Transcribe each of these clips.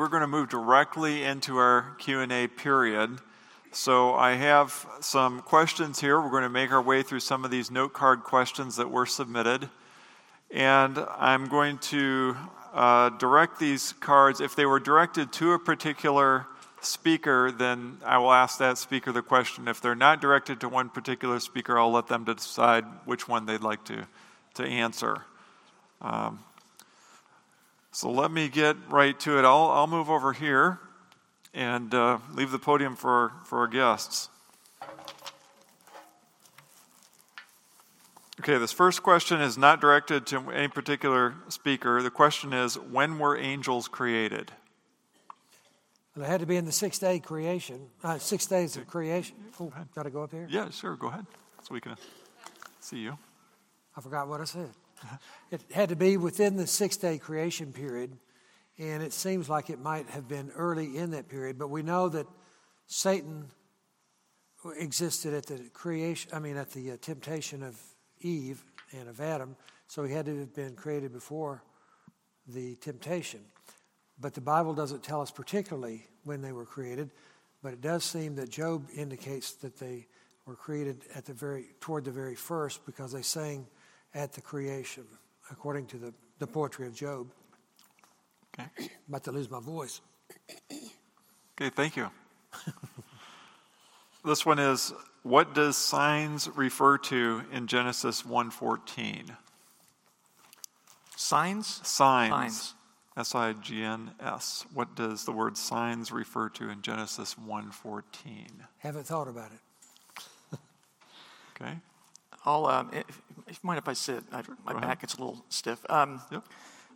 we're going to move directly into our Q&A period. So I have some questions here. We're going to make our way through some of these note card questions that were submitted. And I'm going to direct these cards. If they were directed to a particular speaker, then I will ask that speaker the question. If they're not directed to one particular speaker, I'll let them decide which one they'd like to answer. So let me get right to it. I'll move over here and leave the podium for our guests. Okay, this first question is not directed to any particular speaker. The question is, when were angels created? Well, it had to be in the 6 day creation, 6 days of creation. Oh, got to go up here? Yeah, sure, go ahead, so we can see you. I forgot what I said. It had to be within the 6 day creation period, and it seems like it might have been early in that period, but we know that Satan existed at the temptation of Eve and of Adam, so he had to have been created before the temptation. But the Bible doesn't tell us particularly when they were created, but it does seem that Job indicates that they were created toward the very first, because they sang at the creation, according to the poetry of Job. Okay. I'm about to lose my voice. Okay, thank you. This one is, what does signs refer to in Genesis 1:14? Signs? Signs. S-I-G-N-S. What does the word signs refer to in Genesis 1:14? Haven't thought about it. Okay. If you mind if I sit? My back gets a little stiff. Yep.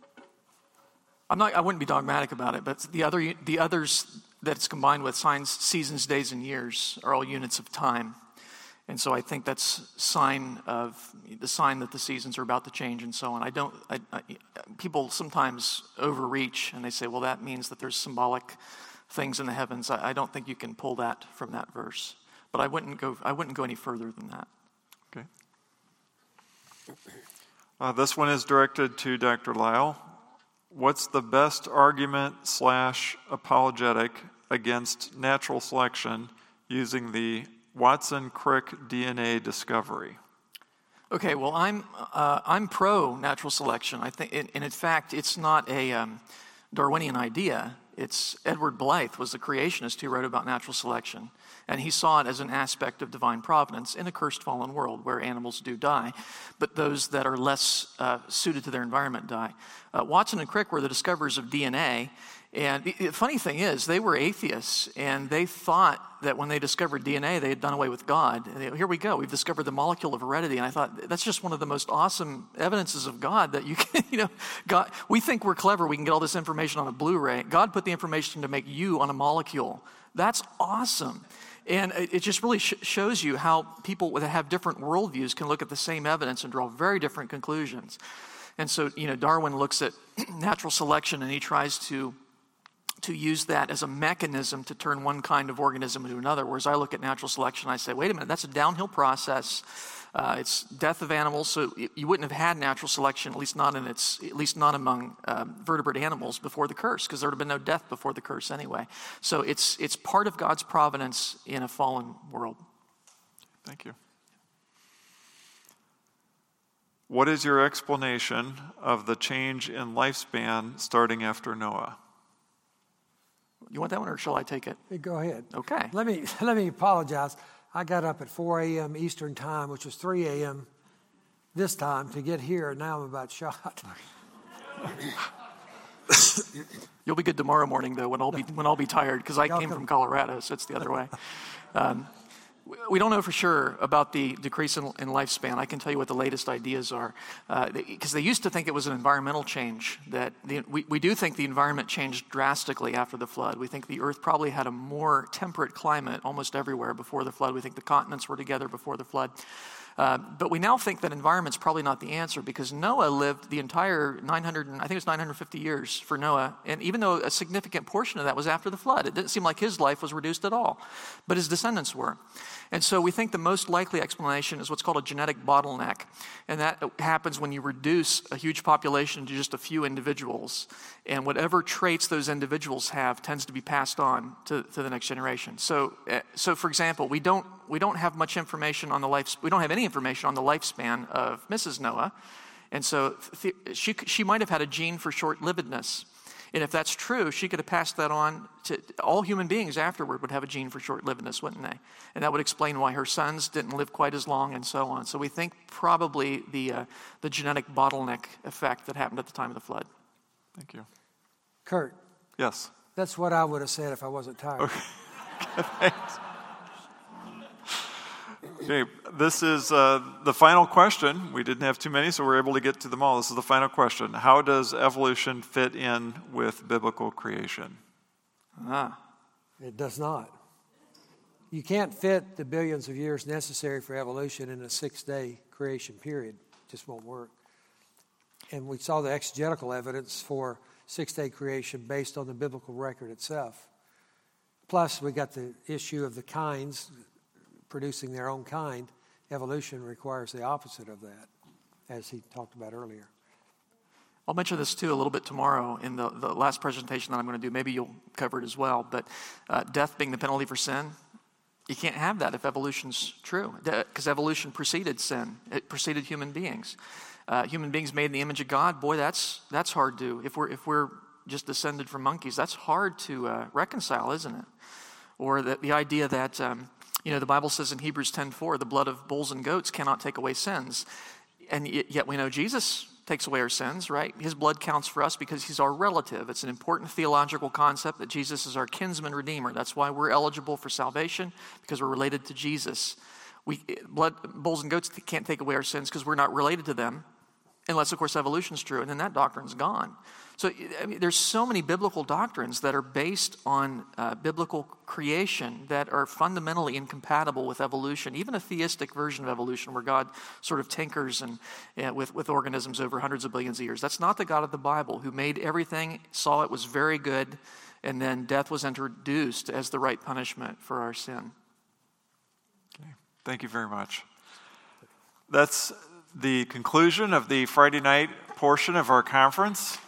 I wouldn't be dogmatic about it, but the others that it's combined with, signs, seasons, days, and years, are all units of time. And so I think that's the sign that the seasons are about to change and so on. People sometimes overreach and they say, well, that means that there's symbolic things in the heavens. I don't think you can pull that from that verse. But I wouldn't go any further than that. Okay. This one is directed to Dr. Lyle. What's the best argument / apologetic against natural selection using the Watson-Crick DNA discovery? Okay, well, I'm pro natural selection. I think, and in fact, it's not a Darwinian idea. It's Edward Blythe was the creationist who wrote about natural selection, and he saw it as an aspect of divine providence in a cursed fallen world where animals do die, but those that are less suited to their environment die. Watson and Crick were the discoverers of DNA, and the funny thing is, they were atheists, and they thought that when they discovered DNA, they had done away with God. And here we go, we've discovered the molecule of heredity, and I thought, that's just one of the most awesome evidences of God that you can, God, we think we're clever, we can get all this information on a Blu-ray. God put the information to make you on a molecule. That's awesome. And it just really shows you how people that have different worldviews can look at the same evidence and draw very different conclusions. And so, Darwin looks at natural selection and he tries to use that as a mechanism to turn one kind of organism into another. Whereas I look at natural selection, I say, wait a minute, that's a downhill process. It's death of animals, so you wouldn't have had natural selection, at least not among vertebrate animals before the curse, because there would have been no death before the curse anyway. So it's part of God's providence in a fallen world. Thank you. What is your explanation of the change in lifespan starting after Noah? You want that one, or shall I take it? Go ahead. Okay. Let me apologize. I got up at 4 a.m. Eastern time, which was 3 a.m. this time, to get here. Now I'm about shot. You'll be good tomorrow morning, though, when I'll be tired, because I came from Colorado, so it's the other way. We don't know for sure about the decrease in lifespan. I can tell you what the latest ideas are, because they used to think it was an environmental change. We do think the environment changed drastically after the flood. We think the earth probably had a more temperate climate almost everywhere before the flood. We think the continents were together before the flood. But we now think that environment's probably not the answer, because Noah lived the entire 950 years for Noah. And even though a significant portion of that was after the flood, it didn't seem like his life was reduced at all. But his descendants were. And so we think the most likely explanation is what's called a genetic bottleneck. And that happens when you reduce a huge population to just a few individuals. And whatever traits those individuals have tends to be passed on to the next generation. So for example, we don't have much information on we don't have any information on the lifespan of Mrs. Noah. And so she might have had a gene for short-livedness. And if that's true, she could have passed that on to all human beings afterward would have a gene for short-livedness, wouldn't they? And that would explain why her sons didn't live quite as long and so on. So we think probably the genetic bottleneck effect that happened at the time of the flood. Thank you. Kurt. Yes. That's what I would have said if I wasn't tired. Okay. Thanks. Okay, this is the final question. We didn't have too many, so we're able to get to them all. This is the final question. How does evolution fit in with biblical creation? It does not. You can't fit the billions of years necessary for evolution in a 6-day creation period. It just won't work. And we saw the exegetical evidence for 6-day creation based on the biblical record itself. Plus, we got the issue of the kinds producing their own kind. Evolution requires the opposite of that, as he talked about earlier. I'll mention this too a little bit tomorrow in the last presentation that I'm going to do. Maybe you'll cover it as well. But death being the penalty for sin, you can't have that if evolution's true, because evolution preceded sin. It preceded human beings. Human beings made in the image of God. Boy, that's hard to. If we're just descended from monkeys, that's hard to reconcile, isn't it? Or the idea that the Bible says in Hebrews 10:4, the blood of bulls and goats cannot take away sins. And yet we know Jesus takes away our sins, right? His blood counts for us because he's our relative. It's an important theological concept that Jesus is our kinsman redeemer. That's why we're eligible for salvation, because we're related to Jesus. Bulls and goats can't take away our sins because we're not related to them, unless, of course, evolution's true, and then that doctrine's gone. So there's so many biblical doctrines that are based on biblical creation that are fundamentally incompatible with evolution, even a theistic version of evolution where God sort of tinkers with organisms over hundreds of billions of years. That's not the God of the Bible, who made everything, saw it was very good, and then death was introduced as the right punishment for our sin. Okay. Thank you very much. That's the conclusion of the Friday night portion of our conference.